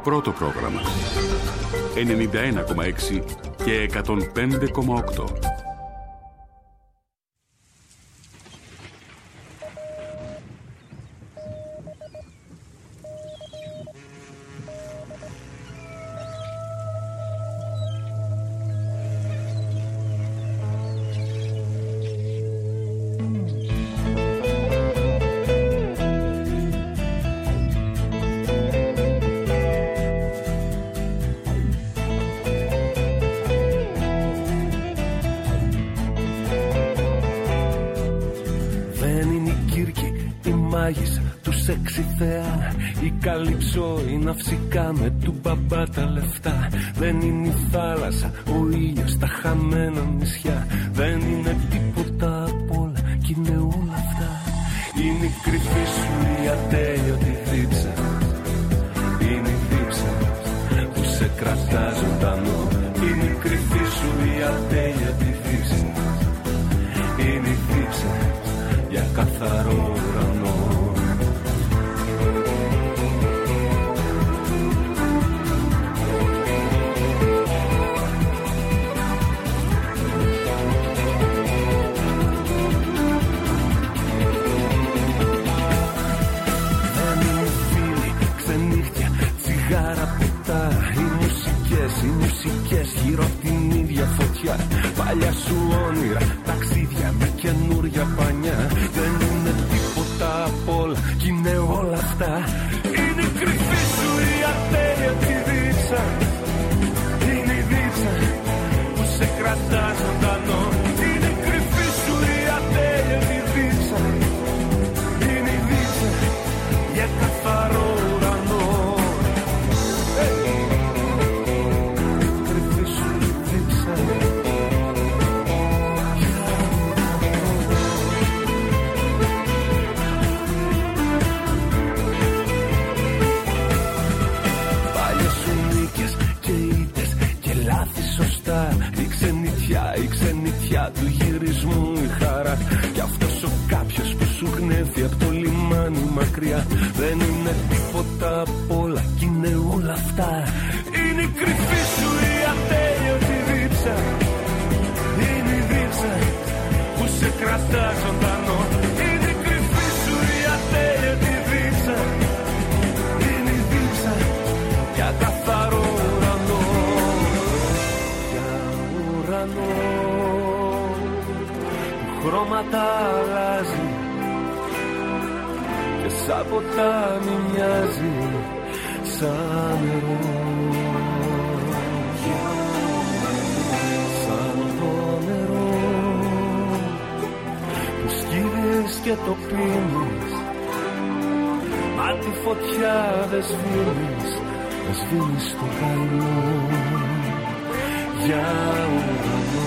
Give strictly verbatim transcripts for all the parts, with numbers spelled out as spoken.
πρώτο πρόγραμμα. ενενήντα ένα κόμμα έξι και εκατόν πέντε κόμμα οκτώ. Η καλύψω, η ναυσικά με του μπαμπά τα λεφτά. Δεν είναι η θάλασσα, ο ήλιος, τα χαμένα νησιά. Δεν είναι τίποτα απ' όλα κι είναι όλα αυτά. Είναι η κρυφή σου η ατέλειωτη δίψα. Είναι η δίψα που σε κρατά ζωντανό. Είναι η κρυφή σου η ατέλειωτη δίψα. Είναι η δίψα για καθαρό ουρανό. Οι μουσικές γύρω απ' την ίδια φωτιά. Παλιά σου όνειρα, ταξίδια με καινούρια πανιά. Δεν είναι τίποτα απ' όλα κι είναι όλα αυτά. Είναι η κρυφή σου η ατέλειωτη δίψα. Είναι η δίψα που σε κρατά ζωντανό. Είναι η κρυφή σου η ατέλειωτη δίψα. Είναι η δίψα για καθαρό ουρανό. Η ξενιτιά, η ξενιτιά του γυρισμού η χαρά. Κι αυτός ο κάποιος που σου γνέφει από το λιμάνι μακριά. Δεν είναι τίποτα απ' όλα κι είναι όλα αυτά. Είναι η κρυφή σου η ατέλειωτη δίψα. Είναι η δίψα που σε κρατά ζωντανό. Είναι η κρυφή σου η ατέλειωτη δίψα. Είναι η δίψα για καθαρό ουρανό. Χρώματα αλλάζει και σαν ποτάμι μοιάζει σαν νερό. Σαν το νερό που σκύβεις και το πίνεις, μα τη φωτιά δεν σβήνεις, δεν σβήνεις το καημό για ουρανό.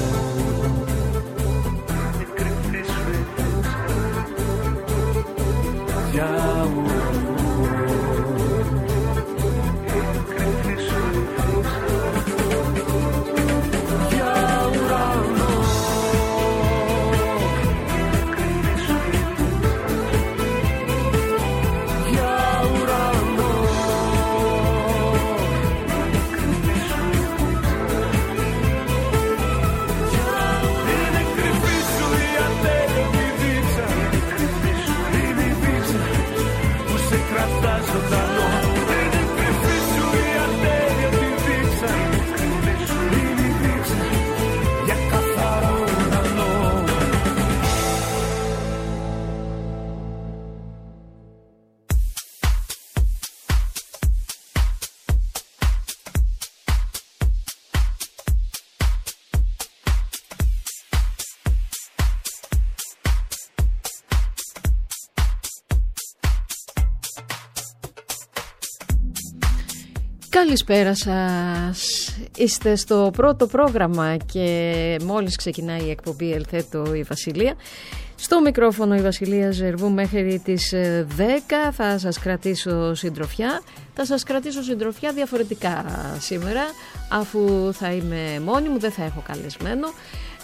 Καλησπέρα σας. Είστε στο πρώτο πρόγραμμα και μόλις ξεκινάει η εκπομπή Ελθέτω η Βασιλεία. Στο μικρόφωνο η Βασιλεία Ζερβού μέχρι τις δέκα θα σας κρατήσω συντροφιά. Θα σας κρατήσω συντροφιά διαφορετικά σήμερα, αφού θα είμαι μόνη μου, δεν θα έχω καλεσμένο.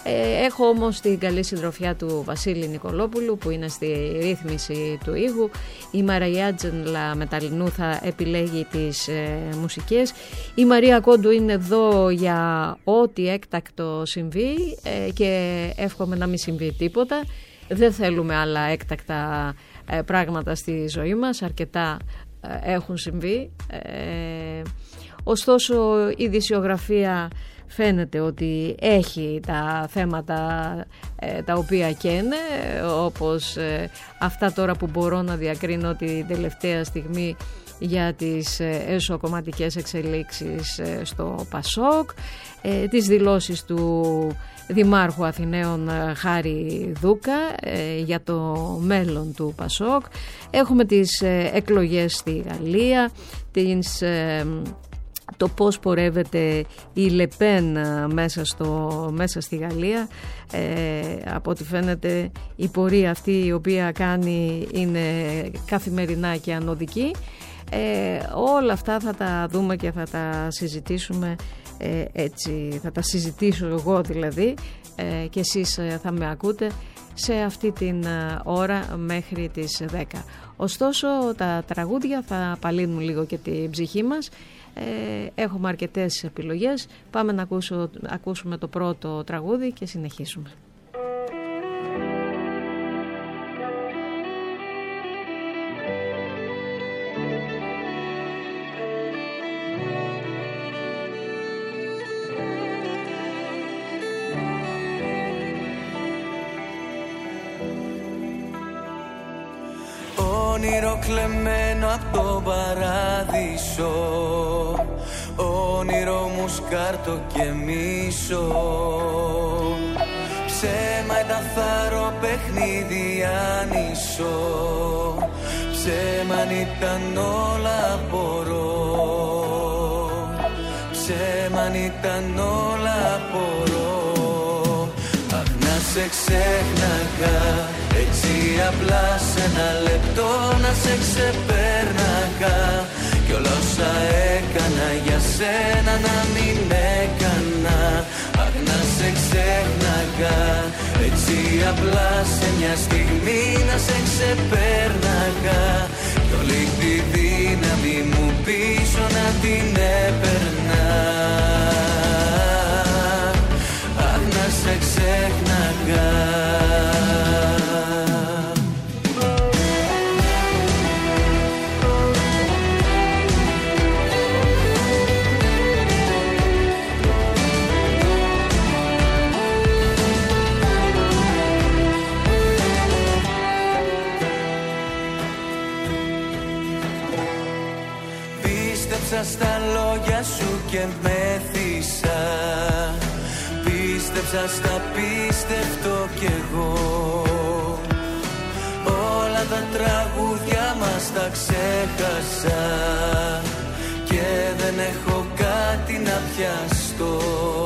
Ε, έχω όμως την καλή συντροφιά του Βασίλη Νικολόπουλου που είναι στη ρύθμιση του ήχου. Η Μαραγιάτζελα Μεταλλινού θα επιλέγει τις ε, μουσικές. Η Μαρία Κόντου είναι εδώ για ό,τι έκτακτο συμβεί ε, και εύχομαι να μην συμβεί τίποτα. Δεν θέλουμε άλλα έκτακτα ε, πράγματα στη ζωή μας, αρκετά ε, έχουν συμβεί. Ε, ωστόσο η ειδησιογραφία φαίνεται ότι έχει τα θέματα ε, τα οποία καίνε, όπως ε, αυτά τώρα που μπορώ να διακρίνω την τελευταία στιγμή για τις ε, εσωκομματικές εξελίξεις ε, στο Πασόκ, ε, τις δηλώσεις του Δημάρχου Αθηναίων Χάρη Δούκα ε, για το μέλλον του Πασόκ. Έχουμε τις ε, εκλογές στη Γαλλία, τις... Ε, το πώς πορεύεται η Λεπέν μέσα, στο, μέσα στη Γαλλία. Ε, από ό,τι φαίνεται η πορεία αυτή η οποία κάνει είναι καθημερινά και ανωδική. Ε, όλα αυτά θα τα δούμε και θα τα συζητήσουμε ε, έτσι, θα τα συζητήσω εγώ δηλαδή ε, και εσείς θα με ακούτε σε αυτή την ώρα μέχρι τις δέκα. Ωστόσο τα τραγούδια θα απαλύνουν λίγο και την ψυχή μας. Ε, έχουμε αρκετές επιλογές. Πάμε να ακούσω, ακούσουμε το πρώτο τραγούδι και συνεχίσουμε. Όνειρο κλεμμένο από το παράδεισο, όνειρο μου σκάρτο και μίσο. Ψέμα ήταν θάρρο παιχνίδι άνισο, ψέμα ήταν όλα απορώ, ψέμα ήταν όλα απορώ. Αχ να σε ξέχναγα έτσι απλά σε ένα λεπτό, να σε ξεπέρναγα κι όλα όσα έκανα για σένα να μην έκανα. Αχ να σε ξέχναγα έτσι απλά σε μια στιγμή, να σε ξεπέρναγα κι όλη τη δύναμη μου πίσω να την έπαιρνα. Αχ να σε ξέχναγα. Στα λόγια σου και μέθησα, πίστεψα στα πίστευτο κι εγώ. Όλα τα τραγούδια μας τα ξέχασα και δεν έχω κάτι να πιαστώ,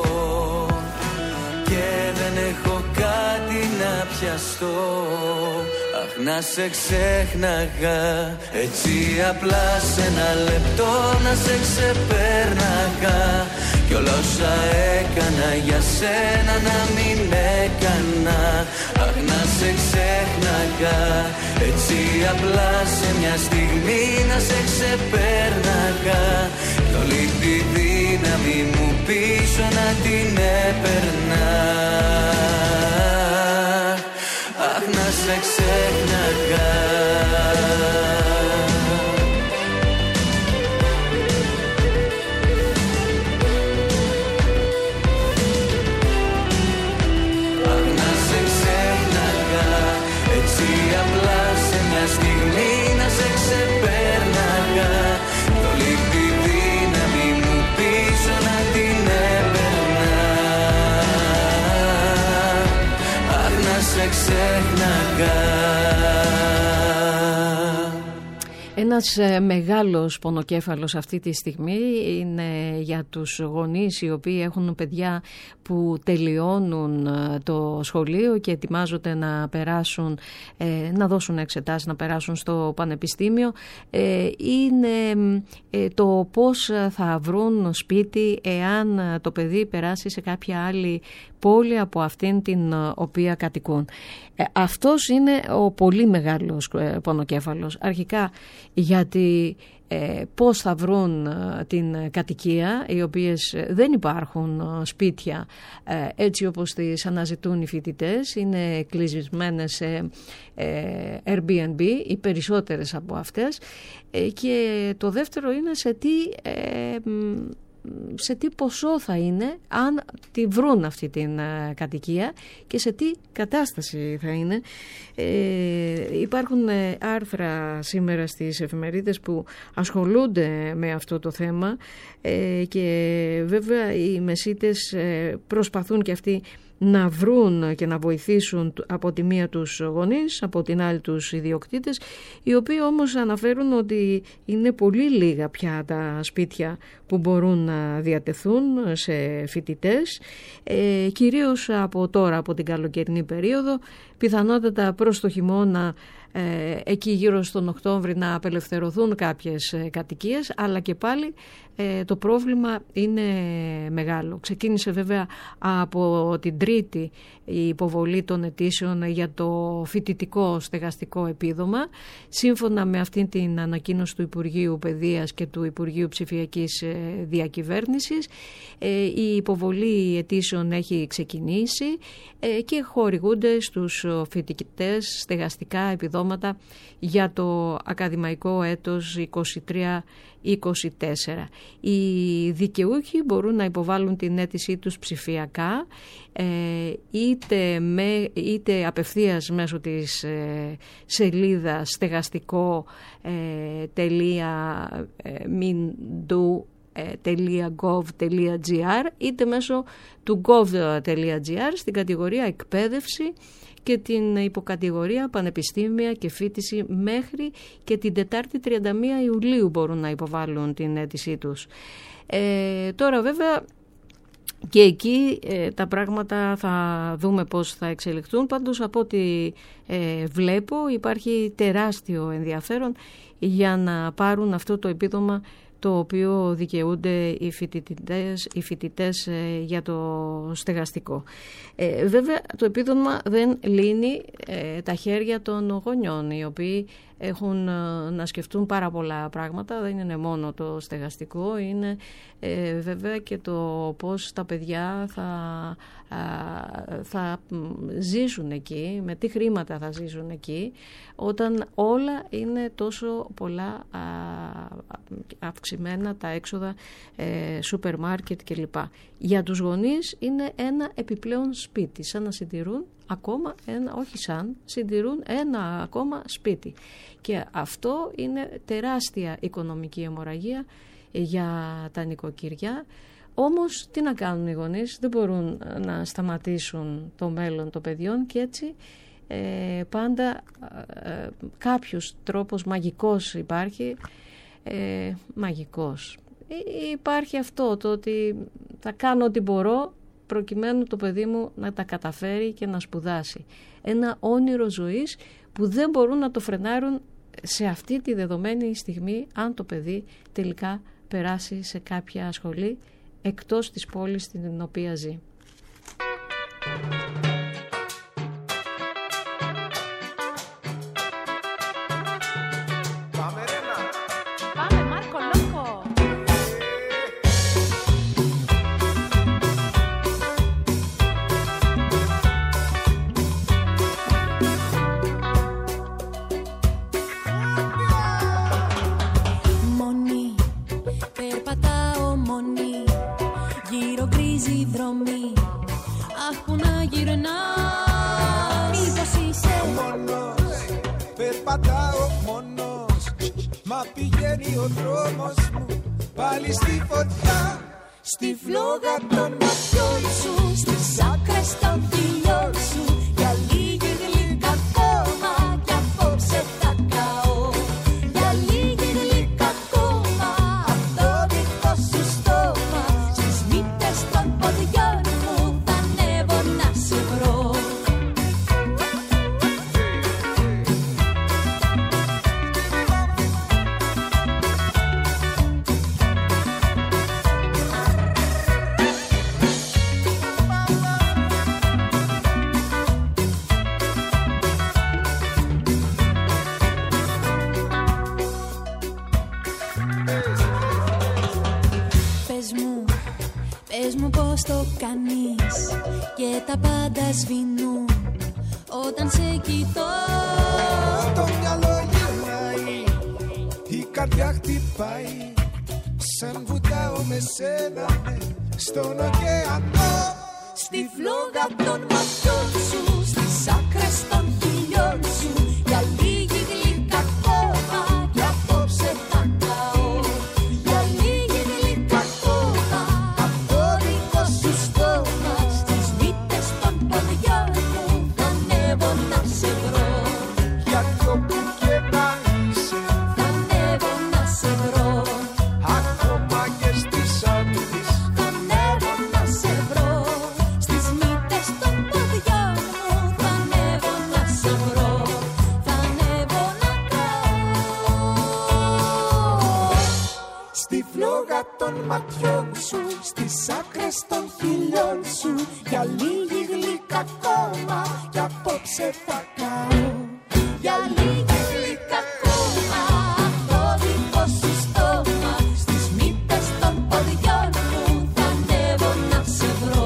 και δεν έχω κάτι να πιαστώ. Αχ να σε ξέχναγα έτσι απλά σε ένα λεπτό, να σε ξεπέρναγα κι όλα όσα έκανα για σένα να μην έκανα. Αχ να σε ξέχναγα έτσι απλά σε μια στιγμή, να σε ξεπέρναγα κι όλη τη δύναμη μου πίσω να την έπαιρνα. Αχ να σε ξέχναγα. Αχ να σε ξέχναγα έτσι απλά σε μια στιγμή, να σε ξεπέρναγα κι όλη τη δύναμη μου πίσω να την έπαιρνα. Αχ να σε ξέχναγα. Ένας ε, μεγάλος πονοκέφαλος αυτή τη στιγμή είναι για τους γονείς οι οποίοι έχουν παιδιά που τελειώνουν ε, το σχολείο και ετοιμάζονται να περάσουν, ε, να δώσουν εξετάσεις, να περάσουν στο πανεπιστήμιο. Ε, είναι ε, το πώς θα βρουν σπίτι εάν το παιδί περάσει σε κάποια άλλη πόλη από αυτήν την οποία κατοικούν. Ε, αυτός είναι ο πολύ μεγάλος ε, πονοκέφαλος. Αρχικά γιατί ε, πώς θα βρουν ε, την κατοικία, οι οποίες δεν υπάρχουν ε, σπίτια ε, έτσι όπως τις αναζητούν οι φοιτητές, είναι κλεισμένες σε ε, Airbnb, οι περισσότερες από αυτές, ε, και το δεύτερο είναι σε τι... Ε, σε τι ποσό θα είναι αν τη βρουν αυτή την uh, κατοικία και σε τι κατάσταση θα είναι. Ε, υπάρχουν ε, άρθρα σήμερα στις εφημερίδες που ασχολούνται με αυτό το θέμα ε, και βέβαια οι μεσίτες ε, προσπαθούν και αυτοί να βρουν και να βοηθήσουν από τη μία τους γονείς, από την άλλη τους ιδιοκτήτες, οι οποίοι όμως αναφέρουν ότι είναι πολύ λίγα πια τα σπίτια που μπορούν να διατεθούν σε φοιτητές, ε, κυρίως από τώρα, από την καλοκαιρινή περίοδο, πιθανότατα προς το χειμώνα, ε, εκεί γύρω στον Οκτώβρη, να απελευθερωθούν κάποιες ε, κατοικίες, αλλά και πάλι ε, το πρόβλημα είναι μεγάλο. Ξεκίνησε βέβαια από την Τρίτη η υποβολή των αιτήσεων για το φοιτητικό στεγαστικό επίδομα. Σύμφωνα με αυτήν την ανακοίνωση του Υπουργείου Παιδείας και του Υπουργείου Ψηφιακής Διακυβέρνησης, ε, η υποβολή αιτήσεων έχει ξεκινήσει ε, και χορηγούνται στους φοιτητές στεγαστικά επιδόματα για το ακαδημαϊκό έτος είκοσι τρία είκοσι τέσσερα. Οι δικαιούχοι μπορούν να υποβάλουν την αίτησή τους ψηφιακά, ε, είτε, με, είτε απευθείας μέσω της ε, σελίδας στεγαστικό ε, τελεία μιντου τελεία gov τελεία gr είτε μέσω του gov τελεία gr στην κατηγορία εκπαίδευση και την υποκατηγορία πανεπιστήμια και φοιτηση μέχρι και την Τετάρτη τριάντα μία Ιουλίου μπορούν να υποβάλουν την αίτησή τους. Ε, τώρα βέβαια και εκεί ε, τα πράγματα θα δούμε πώς θα εξελιχθούν. Πάντως από ό,τι ε, βλέπω υπάρχει τεράστιο ενδιαφέρον για να πάρουν αυτό το επίδομα το οποίο δικαιούνται οι φοιτητές, οι φοιτητές ε, για το στεγαστικό. Ε, βέβαια το επίδομα δεν λύνει ε, τα χέρια των γονιών, οι οποίοι έχουν ε, να σκεφτούν πάρα πολλά πράγματα. Δεν είναι μόνο το στεγαστικό, είναι ε, βέβαια και το πώς τα παιδιά θα, α, θα ζήσουν εκεί, με τι χρήματα θα ζήσουν εκεί, όταν όλα είναι τόσο πολλά α, αυξημένα τα έξοδα, ε, σούπερ μάρκετ κλπ. Για τους γονείς είναι ένα επιπλέον σπίτι, σαν να συντηρούν ακόμα ένα, όχι σαν, συντηρούν ένα ακόμα σπίτι. Και αυτό είναι τεράστια οικονομική αιμορραγία για τα νοικοκυριά. Όμως τι να κάνουν οι γονείς, δεν μπορούν να σταματήσουν το μέλλον των παιδιών και έτσι ε, πάντα ε, κάποιος τρόπος μαγικός υπάρχει, ε, μαγικός. Υπάρχει αυτό το ότι θα κάνω ό,τι μπορώ προκειμένου το παιδί μου να τα καταφέρει και να σπουδάσει. Ένα όνειρο ζωής που δεν μπορούν να το φρενάρουν σε αυτή τη δεδομένη στιγμή αν το παιδί τελικά περάσει σε κάποια σχολή εκτός της πόλης στην οποία ζει. Πηγαίνει ο δρόμος μου πάλι στη φωτιά, στη φλόγα των ματιών σου, στις άκρες των κοιλιών σου, για λίγη γλυκά ακόμα κι απόψε θα καώ, για λίγη γλυκά ακόμα απ' το δικό σου στόμα, στις μύτες των ποδιών μου θα ανέβω να σε βρω. Πες μου πώς το κάνεις και τα πάντα σβηνούν όταν σε κοιτώ. Το μυαλό γυρνάει, η καρδιά χτυπάει, σαν βουτάω με σένα στον ωκεανό. Στη φλόγα των ματιών σου, στις άκρες των χιλιών σου, για λίγη γλυκά ακόμα κι απόψε θα καώ. Για λίγη γλυκά ακόμα απ' το δικό σου στόμα, στις μύτες των ποδιών μου θα ανέβω να σε βρω. Γιατί όπου και να είσαι θα ανέβω να σε βρω. Ακόμα και στις άντρες θα ανέβω να σε βρω. Στις μύτες των ποδιών μου θα ανέβω να σε βρω. Θα ανέβω να καώ. στη φλόγα των ματιών σου, στις άκρες των χιλιών σου, για λίγη γλυκά ακόμα κι απόψε θα καώ. Για λίγη γλυκά ακόμα απ' το δικό σου στόμα, στις μύτες των ποδιών μου θα ανέβω να σε βρω.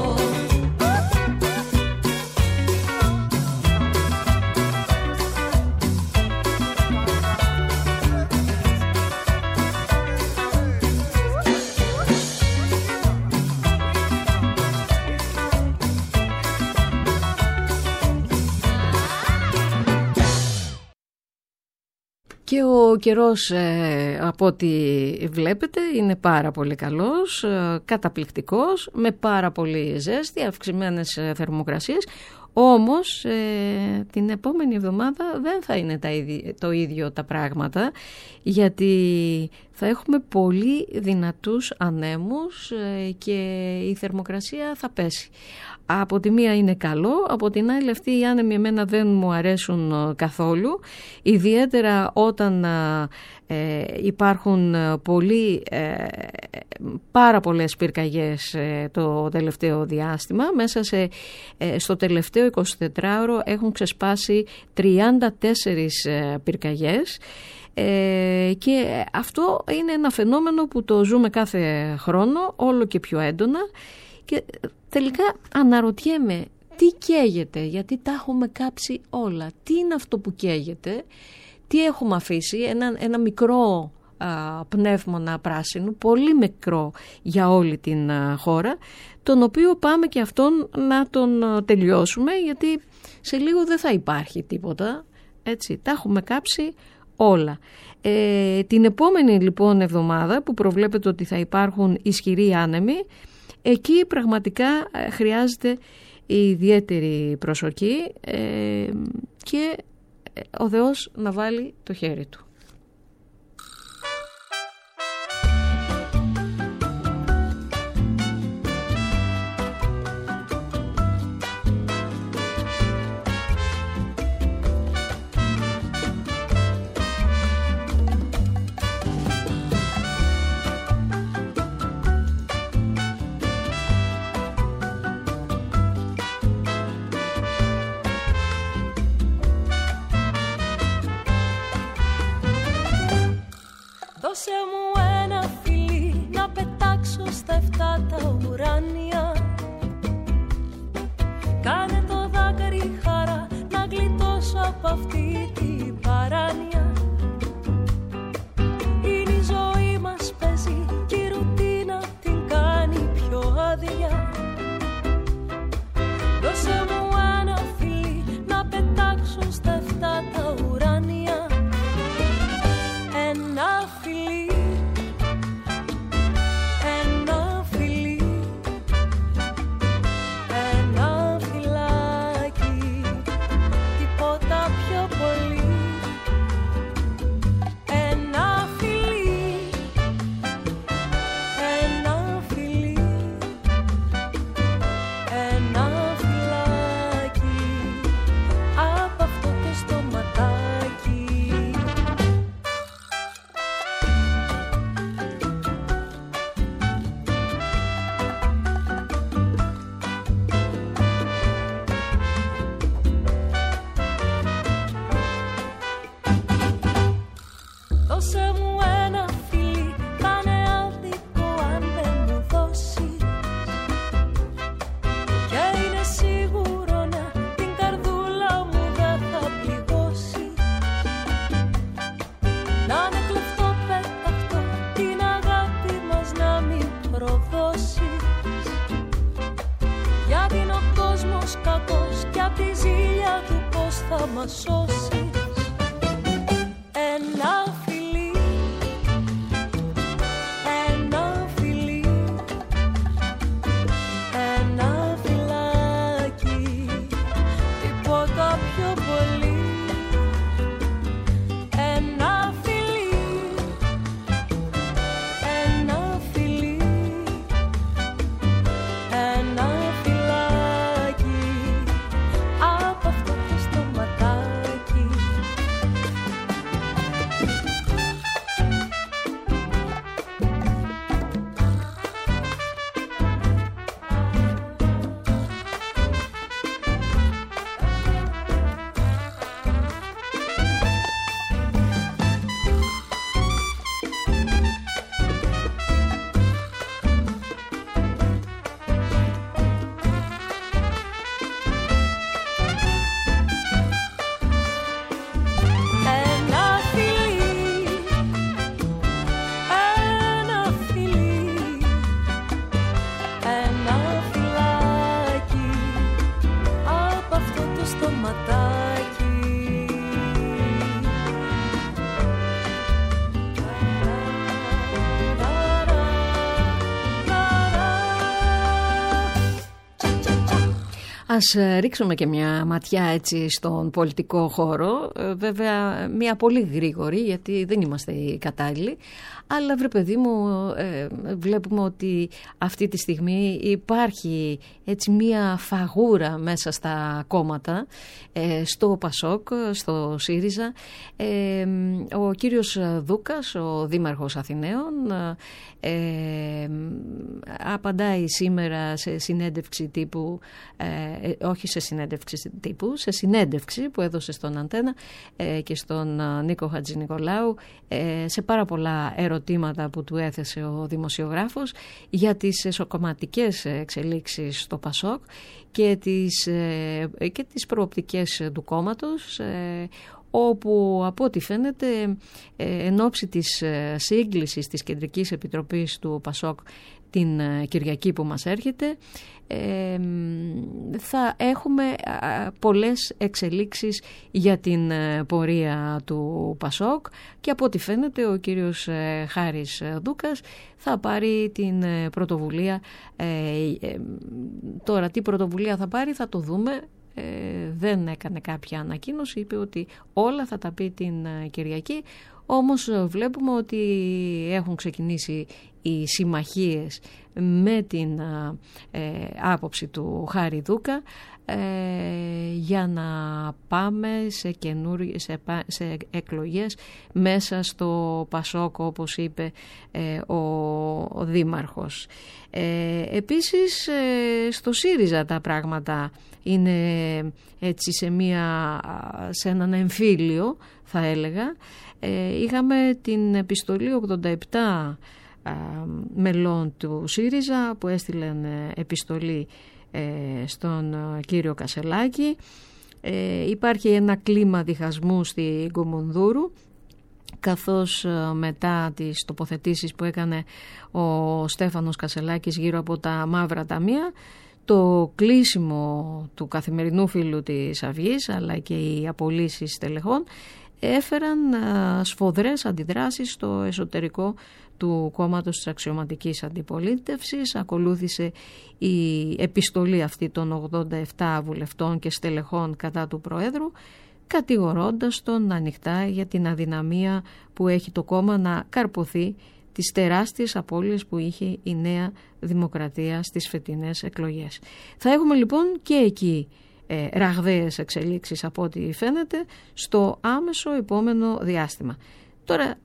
Και ο καιρός, ε, από ό,τι βλέπετε, είναι πάρα πολύ καλός, ε, καταπληκτικός, με πάρα πολύ ζέστη, αυξημένες ε, θερμοκρασίες. Όμως ε, την επόμενη εβδομάδα δεν θα είναι τα ίδια, το ίδιο τα πράγματα, γιατί θα έχουμε πολύ δυνατούς ανέμους ε, και η θερμοκρασία θα πέσει. Από τη μία είναι καλό, από την άλλη αυτοί οι άνεμοι εμένα δεν μου αρέσουν καθόλου, ιδιαίτερα όταν ε, υπάρχουν πολύ, ε, πάρα πολλές πυρκαγιές ε, το τελευταίο διάστημα. Μέσα σε, ε, στο τελευταίο εικοσιτετράωρο έχουν ξεσπάσει τριάντα τέσσερις ε, πυρκαγιές. Ε, και αυτό είναι ένα φαινόμενο που το ζούμε κάθε χρόνο, όλο και πιο έντονα, και τελικά αναρωτιέμαι τι καίγεται, γιατί τα έχουμε κάψει όλα. Τι είναι αυτό που καίγεται, τι έχουμε αφήσει, ένα, ένα μικρό α, πνεύμονα πράσινου, πολύ μικρό για όλη την α, χώρα, τον οποίο πάμε και αυτόν να τον α, τελειώσουμε, γιατί σε λίγο δεν θα υπάρχει τίποτα, έτσι, τα έχουμε κάψει όλα. Ε, την επόμενη λοιπόν εβδομάδα που προβλέπεται ότι θα υπάρχουν ισχυροί άνεμοι, εκεί πραγματικά χρειάζεται ιδιαίτερη προσοχή ε, και ο Θεός να βάλει το χέρι του. Δώσε μου ένα φιλί να πετάξω στα εφτά τα ουράνια. Κάνε το δάκρυ χαρά να γλιτώσω από αυτή την παράνοια. Είναι η ζωή μας παίζει και η ρουτίνα την κάνει πιο άδεια. Δώσε μου ένα φιλί να πετάξω στα εφτά τα ουράνια. Ένα φιλί, ένα φιλί, θα μας σώσεις. Ένα φιλί, ένα φιλί, ένα φυλάκι, τίποτα πιο πολύ. Ένα φιλί, ένα φιλί, ένα φυλάκι από αυτό το στοματάκι. Ένα φιλί, ένα φιλί, ένα φυλάκι από αυτό το στοματάκι. Ας ε, ρίξουμε και μια ματιά έτσι στον πολιτικό χώρο, ε, βέβαια μια πολύ γρήγορη γιατί δεν είμαστε οι κατάλληλοι, αλλά βρε παιδί μου ε, βλέπουμε ότι αυτή τη στιγμή υπάρχει έτσι μια φαγούρα μέσα στα κόμματα, ε, στο ΠΑΣΟΚ, στο ΣΥΡΙΖΑ. Ε, ο κύριος Δούκας, ο Δήμαρχος Αθηναίων, ε, απαντάει σήμερα σε συνέντευξη τύπου, ε, όχι σε συνέντευξη τύπου, σε συνέντευξη που έδωσε στον Αντένα ε, και στον Νίκο Χατζηνικολάου, ε, σε πάρα πολλά ερωτήματα που του έθεσε ο δημοσιογράφος για τις εσωκομματικές εξελίξεις στο ΠΑΣΟΚ και τις, ε, και τις προοπτικές του κόμματος, ε, όπου από ό,τι φαίνεται ε, εν ώψη της ε, σύγκλησης της Κεντρικής Επιτροπής του ΠΑΣΟΚ την ε, Κυριακή που μας έρχεται, ε, θα έχουμε α, πολλές εξελίξεις για την ε, πορεία του ΠΑΣΟΚ και από ό,τι φαίνεται ο κύριος ε, Χάρης Δούκας θα πάρει την ε, πρωτοβουλία. Ε, ε, τώρα τι πρωτοβουλία θα πάρει θα το δούμε. Ε, δεν έκανε κάποια ανακοίνωση, είπε ότι όλα θα τα πει την ε, Κυριακή, όμως βλέπουμε ότι έχουν ξεκινήσει οι συμμαχίες με την ε, άποψη του Χάρη Δούκα ε, για να πάμε σε, καινούργιες, σε, σε εκλογές μέσα στο ΠΑΣΟΚ, όπως είπε ε, ο, ο Δήμαρχος. Ε, επίσης ε, στο ΣΥΡΙΖΑ τα πράγματα είναι έτσι σε, μια, σε έναν εμφύλιο θα έλεγα. Ε, είχαμε την επιστολή ογδόντα επτά α, μελών του ΣΥΡΙΖΑ που έστειλαν επιστολή ε, στον κύριο Κασελάκη. Ε, υπάρχει ένα κλίμα διχασμού στη Γκομονδούρου, καθώς μετά τις τοποθετήσεις που έκανε ο Στέφανος Κασελάκης γύρω από τα μαύρα ταμεία, το κλείσιμο του καθημερινού φύλου της Αυγής αλλά και οι απολύσεις στελεχών έφεραν σφοδρές αντιδράσεις στο εσωτερικό του κόμματος της αξιωματικής αντιπολίτευσης. Ακολούθησε η επιστολή αυτή των ογδόντα επτά βουλευτών και στελεχών κατά του Προέδρου, κατηγορώντας τον ανοιχτά για την αδυναμία που έχει το κόμμα να καρποθεί τις τεράστιες απώλειες που είχε η Νέα Δημοκρατία στις φετινές εκλογές. Θα έχουμε λοιπόν και εκεί ε, ραγδαίες εξελίξεις από ό,τι φαίνεται στο άμεσο επόμενο διάστημα. Τώρα,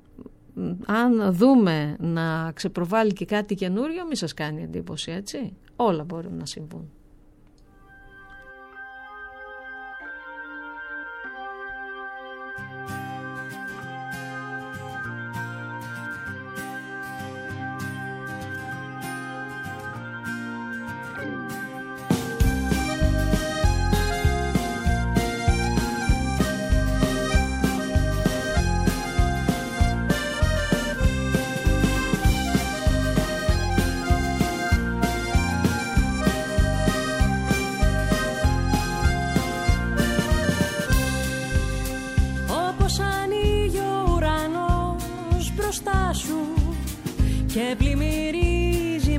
αν δούμε να ξεπροβάλλει και κάτι καινούριο, μη σας κάνει εντύπωση, έτσι. Όλα μπορούν να συμβούν.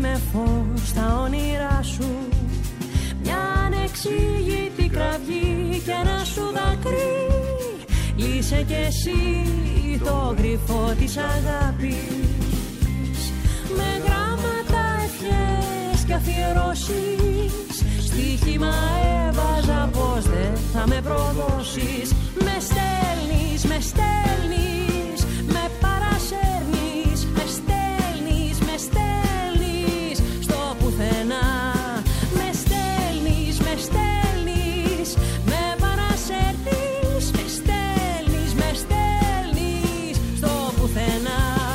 είμαι φως στα όνειρά σου, μια ανεξήγητη κραυγή και ένα σου δάκρυ. Λύσε κι εσύ το γρίφο της αγάπης, με γράμματα, ευχές και αφιερώσεις. Στοίχημα έβαζα πως δεν θα με προδώσεις. Με στέλνεις, με στέλνεις, με παρασέρνεις, με στέλνεις, με στέλνεις στο πουθενά. Με στέλνεις, με στέλνεις, με παρασέρνεις, με στέλνεις, με στέλνεις στο πουθενά.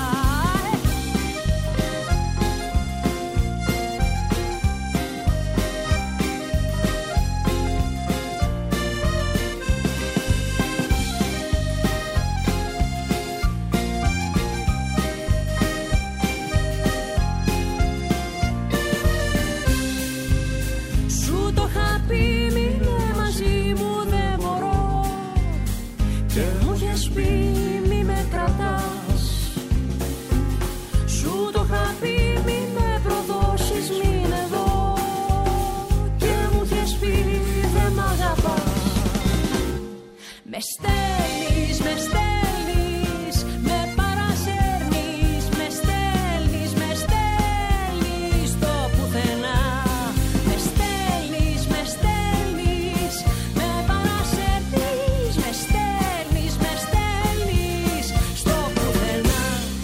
Με στέλνεις, με στέλνεις, με παρασέρνεις, με στέλνεις, με στέλνεις στο πουθενά. Με στέλνεις, με στέλνεις, με παρασέρνεις, με στέλνεις, με στέλνεις στο πουθενά.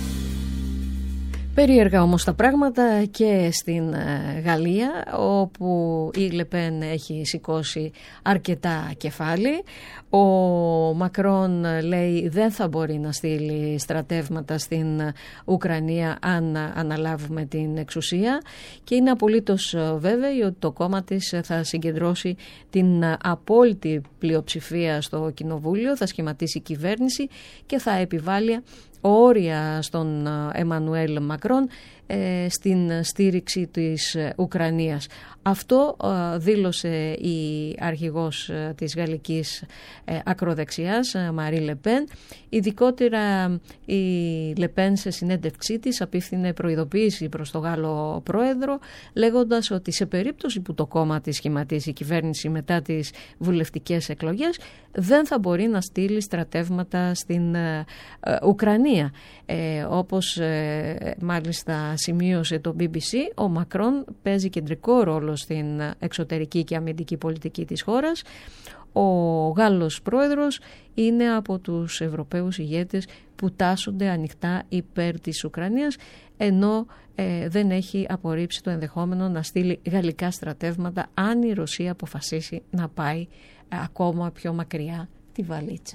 Περίεργα όμως τα πράγματα και στην Γαλλία, όπου η Λεπέν έχει σηκώσει αρκετά κεφάλι. Ο Μακρόν λέει δεν θα μπορεί να στείλει στρατεύματα στην Ουκρανία αν αναλάβουμε την εξουσία, και είναι απολύτως βέβαιη ότι το κόμμα της θα συγκεντρώσει την απόλυτη πλειοψηφία στο κοινοβούλιο, θα σχηματίσει κυβέρνηση και θα επιβάλλει όρια στον Εμμανουέλ Μακρόν ε, στην στήριξη της Ουκρανίας. Αυτό ε, δήλωσε η αρχηγός ε, της γαλλικής ε, ακροδεξιάς, ε, Μαρί Λεπέν. Ειδικότερα η Λεπέν σε συνέντευξή της απίφθινε προειδοποίηση προς τον Γάλλο πρόεδρο, λέγοντας ότι σε περίπτωση που το κόμμα της σχηματίσει κυβέρνηση μετά τις βουλευτικές εκλογές, δεν θα μπορεί να στείλει στρατεύματα στην ε, ε, Ουκρανία. Ε, όπως ε, μάλιστα σημείωσε το μπι μπι σι, ο Μακρόν παίζει κεντρικό ρόλο στην εξωτερική και αμυντική πολιτική της χώρας. Ο Γάλλος πρόεδρος είναι από τους Ευρωπαίους ηγέτες που τάσσονται ανοιχτά υπέρ της Ουκρανίας, ενώ ε, δεν έχει απορρίψει το ενδεχόμενο να στείλει γαλλικά στρατεύματα αν η Ρωσία αποφασίσει να πάει ε, ακόμα πιο μακριά τη βαλίτσα.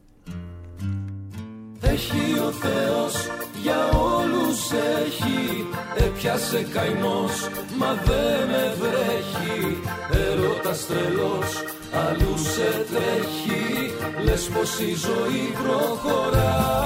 Έχει ο Θεός για όλους έχει, έπιασε καημός μα δε με βρέχει. Έρωτας τρελός αλλού σε τρέχει, λες πως η ζωή προχωρά.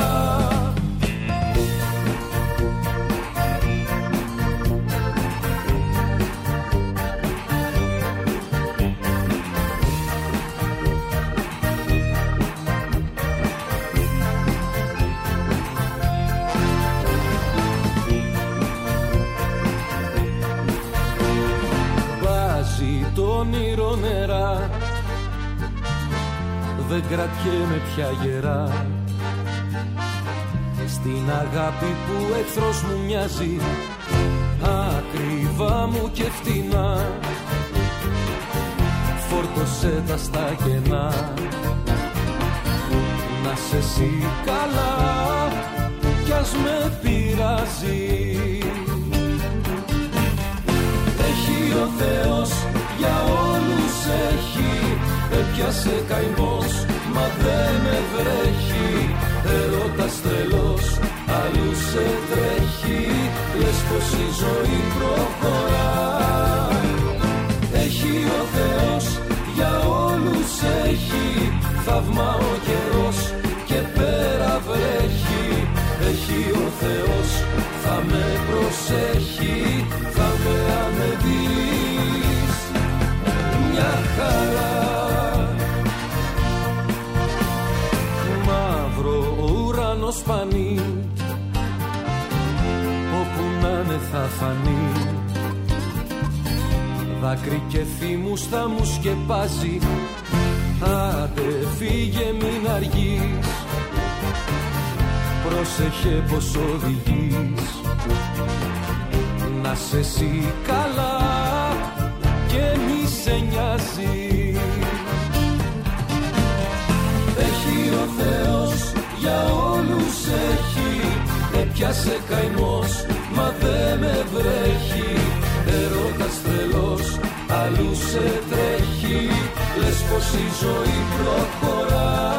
Το όνειρο νερά, δεν κρατιέμαι πια γερά. Στην αγάπη που εχθρός μου μοιάζει, ακριβά μου και φτηνά. Φόρτωσέ τα στα κενά, να σε εσύ καλά κι ας με πειράζει. Έχει ο Θεός για όλους έχει, έπιασε καημός μα δε με βρέχει. Ερώτας τρελός αλλού σε τρέχει, λες πως η ζωή προχωρά. Έχει ο Θεός για όλους έχει, θαύμα ο καιρός και πέρα βρέχει. Έχει ο Θεός, θα με προσέχει, θα με ανεδείς μια χαρά. Μαύρο ουρανός πανί, όπου να είναι θα φανεί. Δάκρυ και θύμους θα μου σκεπάζει. Άντε φύγε μην αργείς, πρόσεχε πως οδηγείς. Να σε εσύ καλά και μη σε νοιάζει. Έχει ο Θεός για όλους έχει. Έπιασε καημός μα δε με βρέχει. Έρωτας τρελός αλλού σε τρέχει. Λες πως η ζωή προχωρά.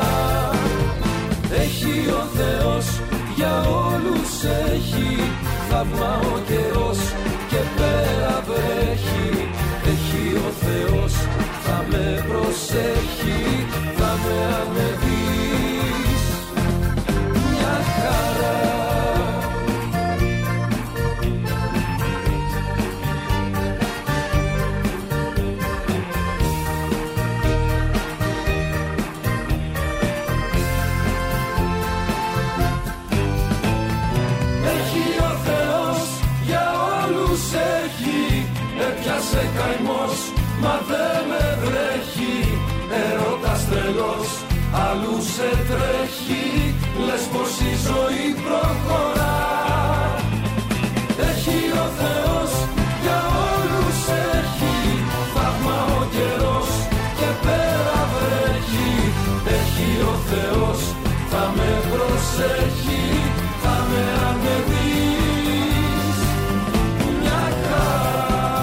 Έχει ο Θεός για όλους έχει. Θαύμα ο καιρός και πέρα βρέχει. Έχει ο Θεός θα με προσέχει. Θα με ανεβείς μια χαρά. Σε καημός μα δε με βρέχει. Έρωτας τρελός αλλού σε τρέχει. Λες πως η ζωή προχωρά. Έχει ο Θεός για όλους έχει. Θαύμα ο καιρός και πέρα βρέχει. Έχει ο Θεός θα με προσέχει. Θα με ανεβείς μια χαρά.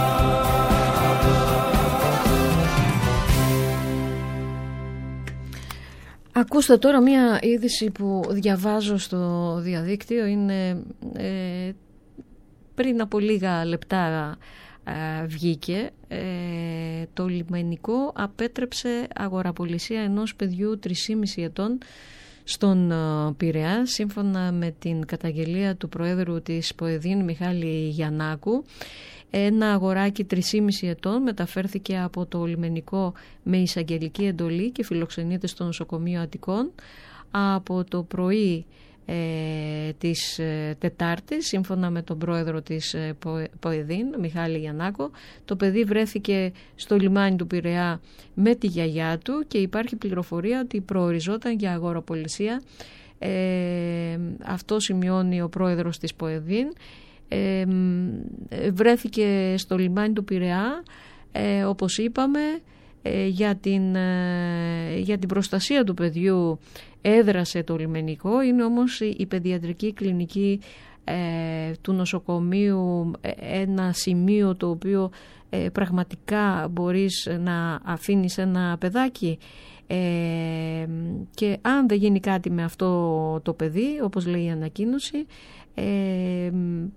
Ακούστε τώρα μία είδηση που διαβάζω στο διαδίκτυο. Είναι ε, πριν από λίγα λεπτά ε, βγήκε. Ε, το λιμενικό απέτρεψε αγοραπολισία ενός παιδιού τρία και μισό ετών στον Πειραιά, σύμφωνα με την καταγγελία του Προέδρου της ΠΟΕΔΗΝ Μιχάλη Γιαννάκου. Ένα αγοράκι τρία και μισό ετών μεταφέρθηκε από το λιμενικό με εισαγγελική εντολή και φιλοξενείται στο νοσοκομείο Αττικών. Από το πρωί ε, της ε, Τετάρτης, σύμφωνα με τον πρόεδρο της ε, ΠΟΕΔΗΝ Μιχάλη Γιαννάκο, το παιδί βρέθηκε στο λιμάνι του Πειραιά με τη γιαγιά του και υπάρχει πληροφορία ότι προοριζόταν για αγοραπολισία. Ε, αυτό σημειώνει ο πρόεδρος της ΠΟΕΔΗΝ. Ε, βρέθηκε στο λιμάνι του Πειραιά, ε, όπως είπαμε, ε, για, την, ε, για την προστασία του παιδιού έδρασε το λιμενικό. Είναι όμως η, η παιδιατρική κλινική ε, του νοσοκομείου ε, ένα σημείο το οποίο ε, πραγματικά μπορείς να αφήνεις ένα παιδάκι ε, και αν δεν γίνει κάτι με αυτό το παιδί, όπως λέει η ανακοίνωση, ε,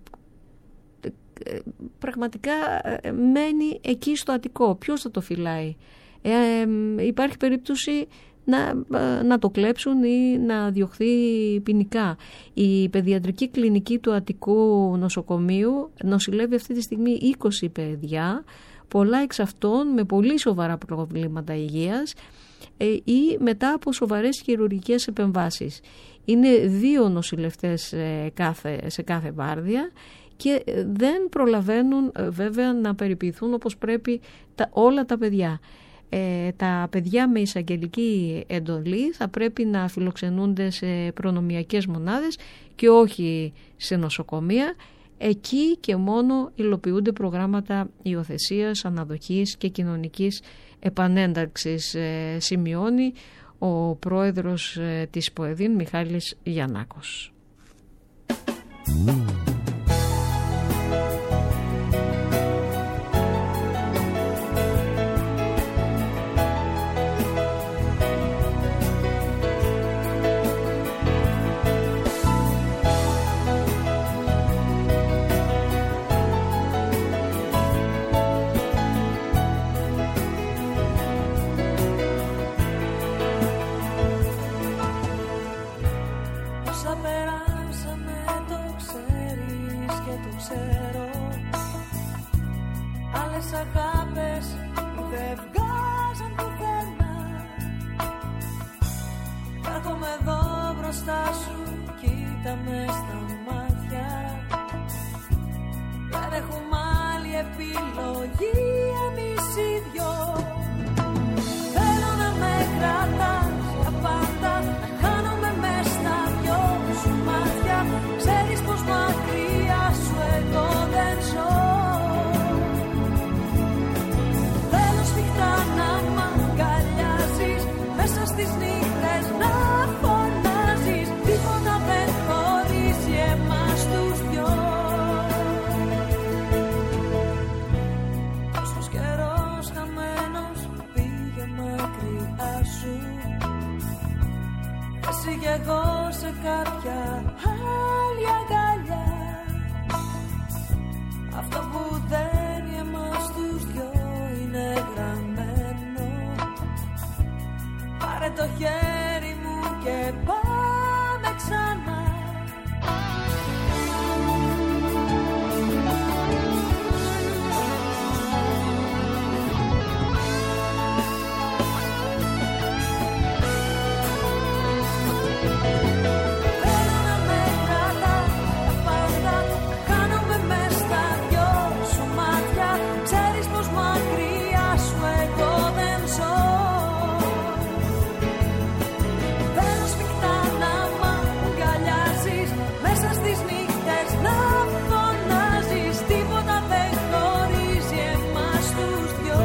πραγματικά μένει εκεί στο Αττικό. Ποιος θα το φυλάει? Ε, υπάρχει περίπτωση να, να το κλέψουν ή να διωχθεί ποινικά. Η παιδιατρική κλινική του Αττικού νοσοκομείου νοσηλεύει αυτή τη στιγμή είκοσι παιδιά, πολλά εξ αυτών με πολύ σοβαρά προβλήματα υγείας ε, ή μετά από σοβαρές χειρουργικές επεμβάσεις. Είναι δύο νοσηλευτές ε, κάθε, σε κάθε βάρδια και δεν προλαβαίνουν βέβαια να περιποιηθούν όπως πρέπει τα, όλα τα παιδιά. Ε, τα παιδιά με εισαγγελική εντολή θα πρέπει να φιλοξενούνται σε προνομιακές μονάδες και όχι σε νοσοκομεία. Εκεί και μόνο υλοποιούνται προγράμματα υιοθεσίας, αναδοχής και κοινωνικής επανένταξης, ε, σημειώνει ο πρόεδρος ε, της ΠΟΕΔΗΝ Μιχάλης Γιαννάκος. Αγάπες που δεν βγάζαν πουθενά. Κάθομαι εδώ μπροστά σου, κοίτα με στα μάτια. επιλογή εμείς οι δυο. Θέλω να με κρατάς για πάντα, να χάνομαι μες στα δυο σου μάτια. Ξέρεις πως μακριά σου εγώ δεν ζω. Θέλω σφιχτά να μ' αγκαλιάζεις, μέσα στις νύχτες να φωνάζεις. Τίποτα δεν χωρίζει εμάς τους δυο. Όσος καιρός χαμένος πήγε μακριά σου, εσύ κι εγώ σε κάποια άλλη αγκαλιά. Αυτό που δένει εμάς τους δυο είναι γραμμένο. Πάρε το χέρι μου και πάμε ξανά. Θέλω να με κρατάς για πάντα, να χάνομαι μες στα δυο σου μάτια. Ξέρεις πως μακριά σου εγώ δεν ζω. Θέλω σφιχτά να μ' αγκαλιάζεις, μέσα στις νύχτες να φωνάζεις. Τίποτα δεν χωρίζει εμάς τους δυο.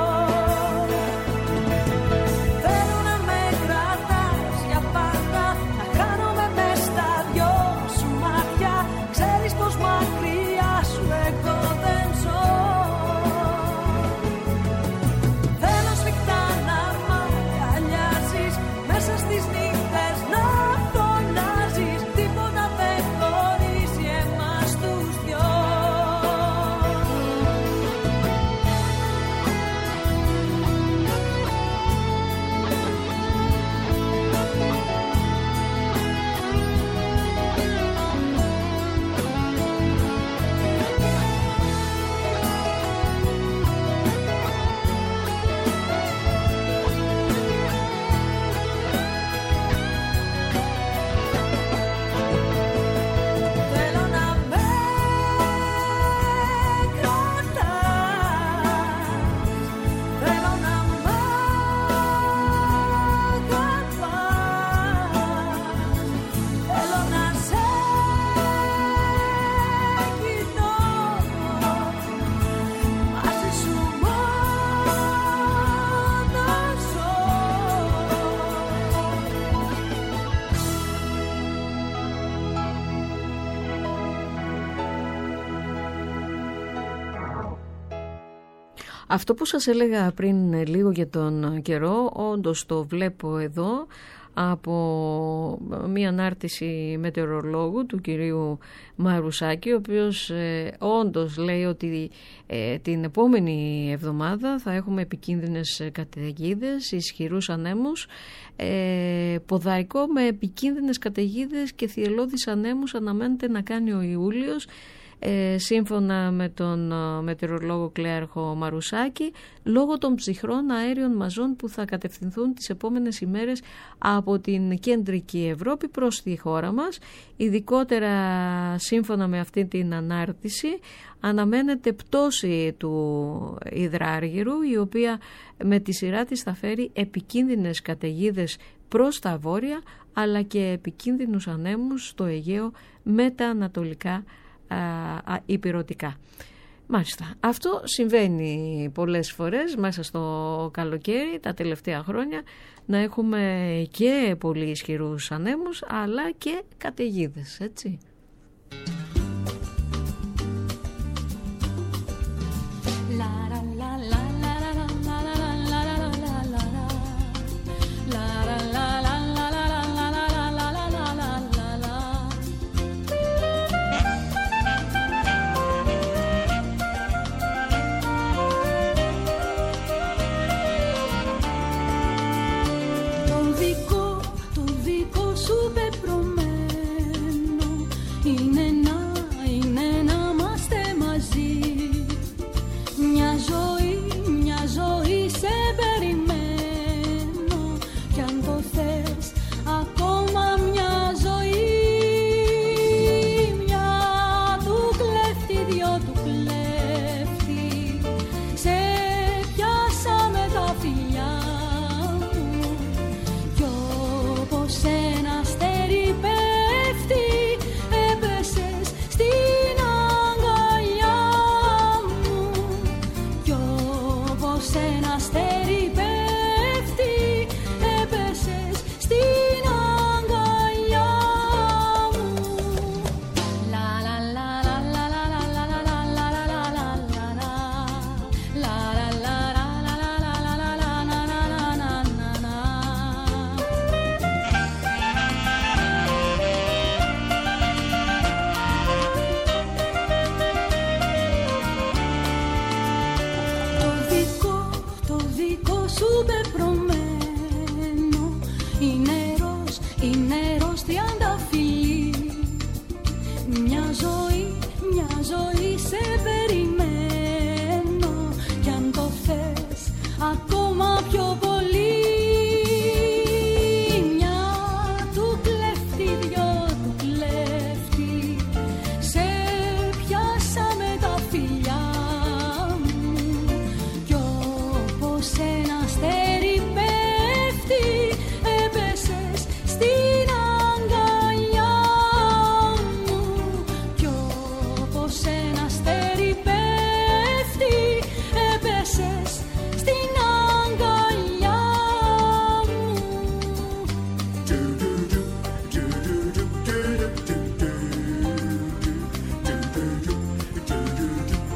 Θέλω να με κρατάς για πάντα, να χάνομαι μες στα δυο σου μάτια. Ξέρεις πως μακριά σου εγώ δεν ζω. Θέλω σφιχτά να μ' αγκαλιάζεις, μέσα στις νύχτες να φωνάζεις. Τίποτα δεν χωρίζει εμάς τους δυο. Θέλω να με κρατάς, θέλω να μ' αγαπάς. Θέλω να σε κοιτώ, μαζί σου μόνο ζω. Αυτό που σας έλεγα πριν λίγο για τον καιρό, όντως το βλέπω εδώ από μία ανάρτηση μετεωρολόγου του κυρίου Μαρουσάκη, ο οποίος ε, όντως λέει ότι ε, την επόμενη εβδομάδα θα έχουμε επικίνδυνες καταιγίδες, ισχυρούς ανέμους, ε, ποδαρικό με επικίνδυνες καταιγίδες και θυελλώδεις ανέμους αναμένεται να κάνει ο Ιούλιος. Ε, σύμφωνα με τον ε, μετεωρολόγο κλέαρχο Μαρουσάκη, λόγω των ψυχρών αέριων μαζών που θα κατευθυνθούν τις επόμενες ημέρες από την κεντρική Ευρώπη προς τη χώρα μας. Ειδικότερα σύμφωνα με αυτή την ανάρτηση αναμένεται πτώση του υδράργυρου, η οποία με τη σειρά της θα φέρει επικίνδυνες καταιγίδες προς τα βόρεια, αλλά και επικίνδυνους ανέμους στο Αιγαίο με τα ανατολικά υπηρωτικά. Μάλιστα, αυτό συμβαίνει πολλές φορές μέσα στο καλοκαίρι τα τελευταία χρόνια, να έχουμε και πολύ ισχυρούς ανέμους αλλά και καταιγίδες, έτσι. Σου πεπρωμένο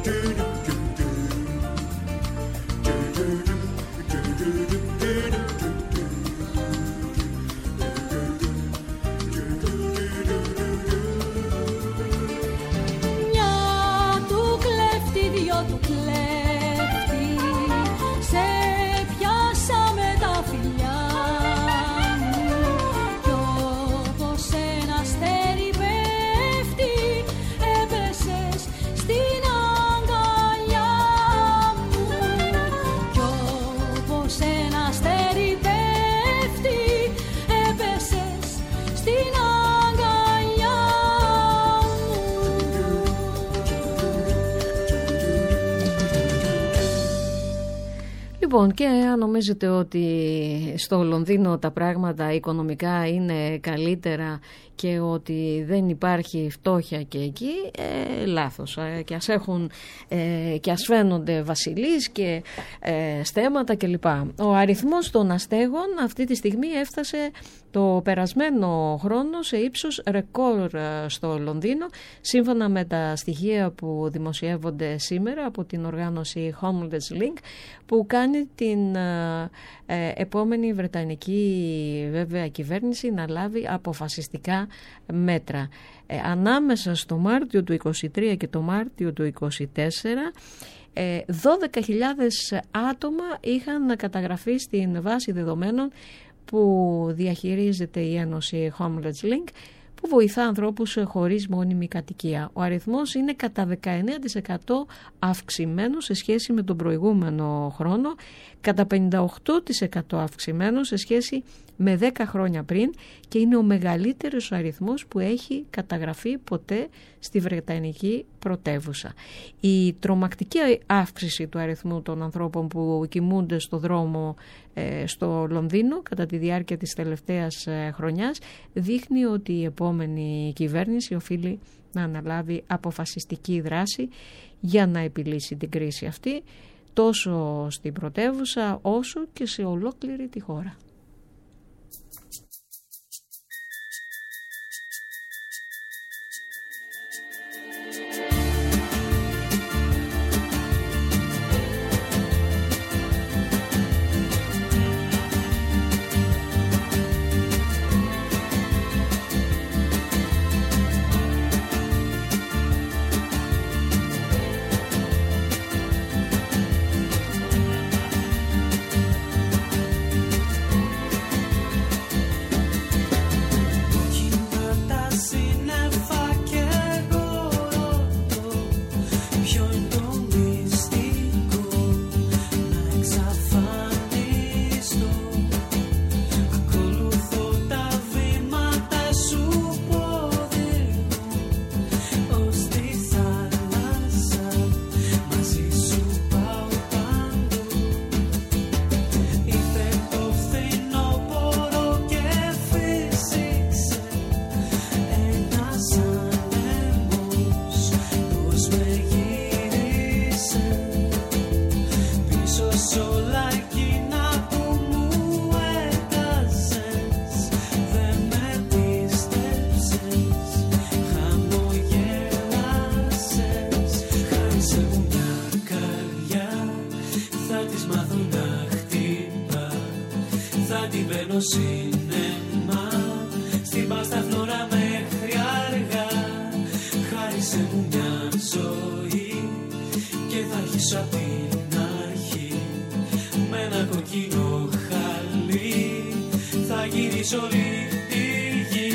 Λοιπόν, και αν νομίζετε ότι στο Λονδίνο τα πράγματα οικονομικά είναι καλύτερα και ότι δεν υπάρχει φτώχεια και εκεί, ε, λάθος. Ε, και ας έχουν ε, και ας φαίνονται βασιλείς και ε, στέματα κλπ. Ο αριθμός των αστέγων αυτή τη στιγμή έφτασε το περασμένο χρόνο σε ύψος ρεκόρ στο Λονδίνο, σύμφωνα με τα στοιχεία που δημοσιεύονται σήμερα από την οργάνωση Homeless Link, που κάνει την ε, ε, επόμενη βρετανική βέβαια κυβέρνηση να λάβει αποφασιστικά μέτρα. Ε, ανάμεσα στο Μάρτιο του είκοσι τρία και το Μάρτιο του είκοσι τέσσερα ε, δώδεκα χιλιάδες άτομα είχαν καταγραφεί στην βάση δεδομένων που διαχειρίζεται η Ένωση Homeless Link, που βοηθά ανθρώπους χωρίς μόνιμη κατοικία. Ο αριθμός είναι κατά δεκαεννέα τοις εκατό αυξημένο σε σχέση με τον προηγούμενο χρόνο, κατά πενήντα οκτώ τοις εκατό αυξημένο σε σχέση με δέκα χρόνια πριν, και είναι ο μεγαλύτερος αριθμός που έχει καταγραφεί ποτέ στη Βρετανική πρωτεύουσα. Η τρομακτική αύξηση του αριθμού των ανθρώπων που κοιμούνται στο δρόμο ε, στο Λονδίνο κατά τη διάρκεια της τελευταίας ε, χρονιάς δείχνει ότι η επόμενη κυβέρνηση οφείλει να αναλάβει αποφασιστική δράση για να επιλύσει την κρίση αυτή, τόσο στην πρωτεύουσα όσο και σε ολόκληρη τη χώρα. Σινεμά, στην πάστα φλόρα μέχρι αργά. Χάρισε μου μια ζωή και θα αρχίσω απ' την αρχή. Με ένα κοκκινό χαλί θα γυρίσω όλη τη γη.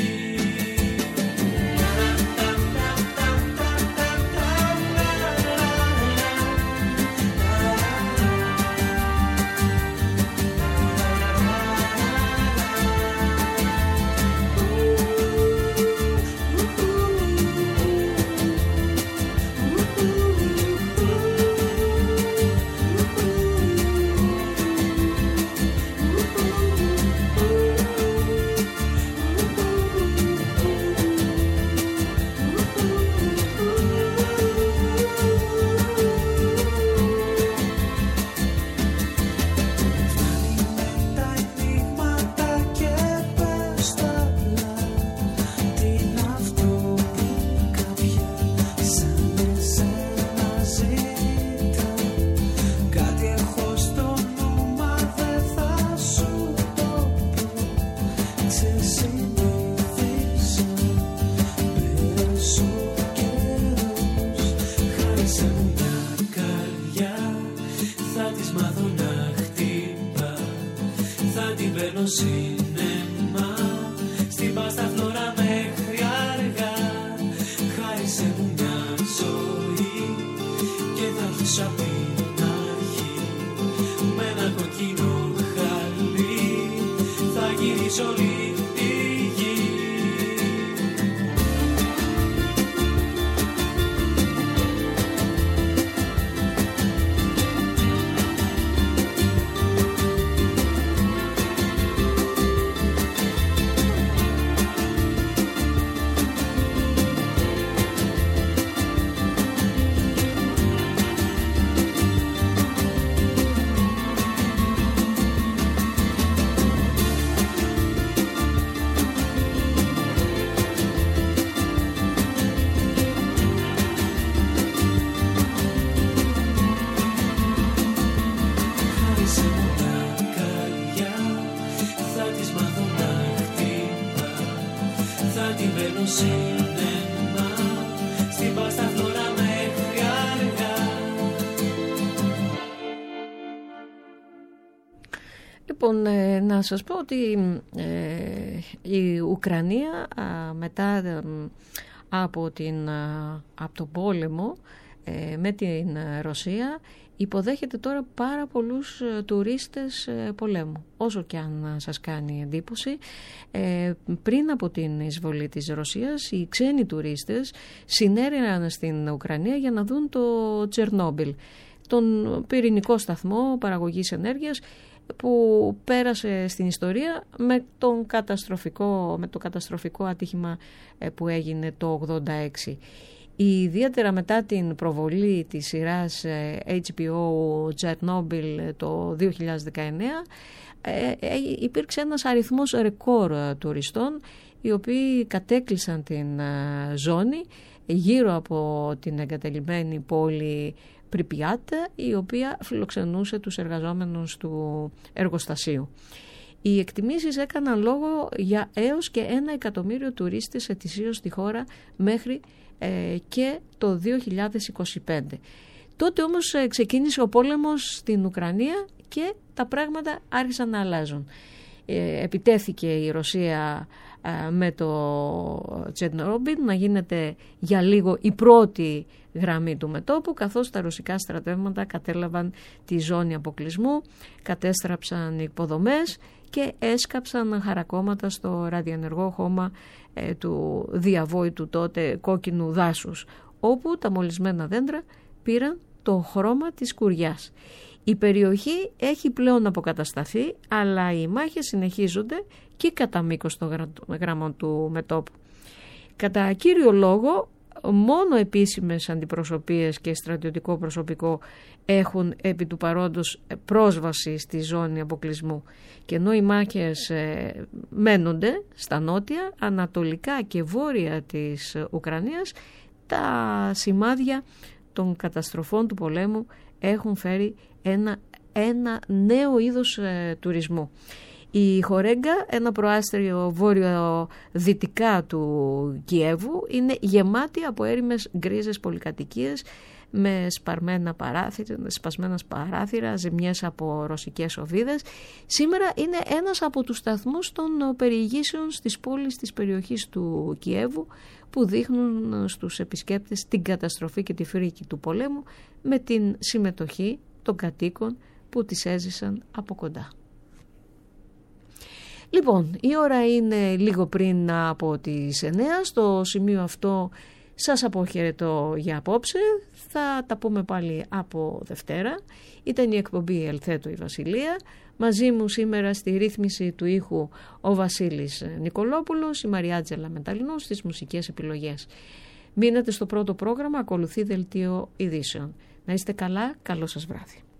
σίνεμα στην Πάστα Φλόρα μέχρι αργά. Χάρισε μου μια ζωή και θα αρχίσω απ' την αρχή. Με ένα κοκκινό χαλί θα γυρίσω όλη τη γη. Λοιπόν, ε, να σας πω ότι ε, η Ουκρανία α, μετά ε, από, την, α, από τον πόλεμο ε, με την Ρωσία υποδέχεται τώρα πάρα πολλούς ε, τουρίστες ε, πολέμου, όσο και αν σας κάνει εντύπωση. Ε, πριν από την εισβολή της Ρωσίας, οι ξένοι τουρίστες συνέρεαν στην Ουκρανία για να δουν το Τσερνόμπιλ, τον πυρηνικό σταθμό παραγωγής ενέργειας που πέρασε στην ιστορία με, τον καταστροφικό, με το καταστροφικό ατύχημα που έγινε το ογδόντα έξι. Ιδιαίτερα μετά την προβολή της σειράς έιτς μπι ο Chernobyl το δύο χιλιάδες δεκαεννέα υπήρξε ένας αριθμός ρεκόρ τουριστών οι οποίοι κατέκλυσαν την ζώνη γύρω από την εγκαταλειμμένη πόλη Πριπιάτ, η οποία φιλοξενούσε τους εργαζόμενους του εργοστασίου. Οι εκτιμήσεις έκαναν λόγο για έως και ένα εκατομμύριο τουρίστες ετησίως στη χώρα μέχρι ε, και το δύο χιλιάδες είκοσι πέντε. Τότε όμως ε, ξεκίνησε ο πόλεμος στην Ουκρανία και τα πράγματα άρχισαν να αλλάζουν. Ε, επιτέθηκε η Ρωσία ε, με το Τσερνόμπιλ να γίνεται για λίγο η πρώτη γραμμή του μετώπου, καθώς τα ρωσικά στρατεύματα κατέλαβαν τη ζώνη αποκλεισμού, κατέστραψαν υποδομές και έσκαψαν χαρακόμματα στο ραδιενεργό χώμα ε, του διαβόητου τότε κόκκινου δάσους, όπου τα μολυσμένα δέντρα πήραν το χρώμα της κουριάς. Η περιοχή έχει πλέον αποκατασταθεί, αλλά οι μάχες συνεχίζονται και κατά μήκος των γραμμών του μετώπου. Κατά κύριο λόγο, μόνο επίσημες αντιπροσωπείες και στρατιωτικό προσωπικό έχουν επί του παρόντος πρόσβαση στη ζώνη αποκλεισμού, και ενώ οι μάχες ε, μένονται στα νότια, ανατολικά και βόρεια της Ουκρανίας, τα σημάδια των καταστροφών του πολέμου έχουν φέρει ένα, ένα νέο είδος ε, τουρισμού. Η Χορέγκα, ένα προάστριο βόρειο-δυτικά του Κιέβου, είναι γεμάτη από έρημες γκρίζες πολυκατοικίες με σπασμένα παράθυρα, σπασμένα παράθυρα, ζημιές από ρωσικές οβίδες. Σήμερα είναι ένας από τους σταθμούς των περιηγήσεων στις πόλεις της περιοχής του Κιέβου, που δείχνουν στους επισκέπτες την καταστροφή και τη φρίκη του πολέμου με την συμμετοχή των κατοίκων που τις έζησαν από κοντά. Λοιπόν, η ώρα είναι λίγο πριν από τις εννέα. Στο σημείο αυτό σας αποχαιρετώ για απόψε. Θα τα πούμε πάλι από Δευτέρα. Ήταν η εκπομπή Ελθέτω η Βασιλεία. Μαζί μου σήμερα στη ρύθμιση του ήχου ο Βασίλης Νικολόπουλος, η Μαριάτζελα Μεταλλινού στις μουσικές επιλογές. Μείνετε στο πρώτο πρόγραμμα, ακολουθεί δελτίο ειδήσεων. Να είστε καλά, καλό σας βράδυ.